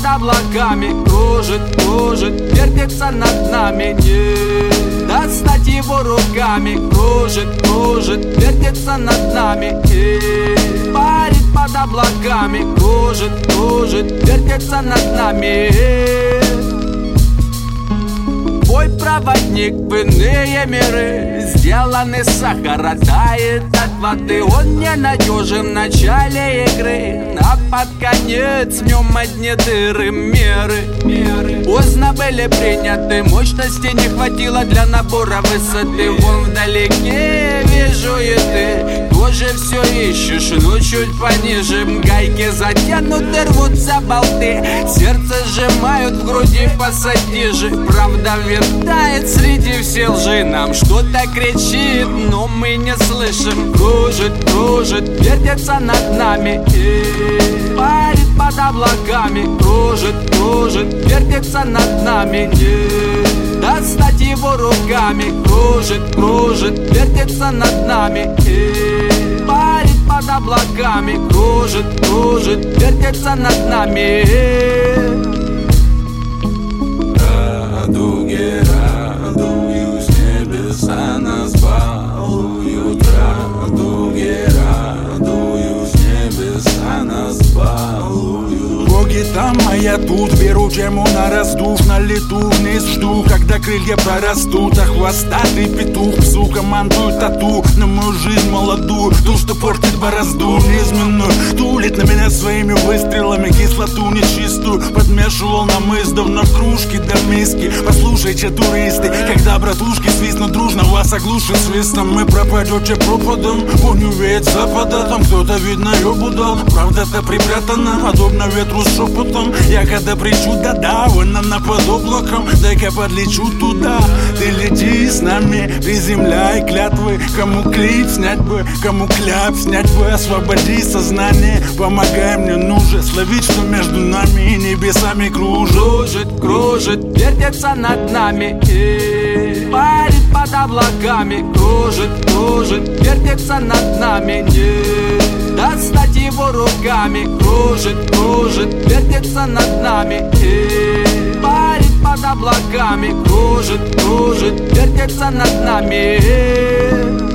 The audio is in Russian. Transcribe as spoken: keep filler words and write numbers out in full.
облаками. Кружит, кружит, вертится над нами. Не достать его руками. Кружит, кружит, вертится над нами. Не парит под облаками. Кружит, кружит, вертится над нами. Твой проводник в иные миры, сделанный из сахара, тает от воды. Он ненадежен в начале игры, а под конец в нем одни дыры. Меры, меры поздно были приняты, мощности не хватило для набора высоты. Вон вдалеке вижу и ты тоже все ищешь, но чуть пониже. Гайки затянуты, рвутся болты, сердце сжимают в груди пассатижи. Правда витает среди всей лжи, нам что-то кричит, но мы не слышим. Кружит, кружит, вертится над нами и парит под облаками. Кружит, кружит, вертится над нами, не достать его руками. Кружит, кружит, вертится над нами и парит под облаками. Кружит, кружит, вертится над нами. Радуги радуют, с небеса нас балуют. Радуги радуют, с небеса нас балуют. Боги там, а я тут, беру тему на раздув. На лету вниз жду, когда крылья прорастут. А хвостатый петух псу командует тату на мою жизнь молодую, ту, что портит борозду неизменную. Тулит на меня своими выстрелами кислоту нечистую. Подмешивал нам из давно кружки до миски. Послушайте, туристы, когда братушки свистнут дружно, вас оглушит свистом. Мы пропадете пропадом, он увеет с запада. Там кто-то, видно, ёбу дал, правда-то припрятана, подобно ветру с шепотом. Я когда причу, да-да, вон она под облаком. Дай-ка подлечу туда, ты лети с нами, приземляй клятвы. Кому клип снять бы, кому кляп снять бы. Освободи сознание, помогай мне, ну же, словить, что между нами и небесами кружит. Кружит, кружит, вертится над нами и парит под облаками. Кружит, кружит, вертится над нами, не достать его руками. Кружит, кружит, вертится над нами и парит под облаками. Кружит, кружит, вертится над нами.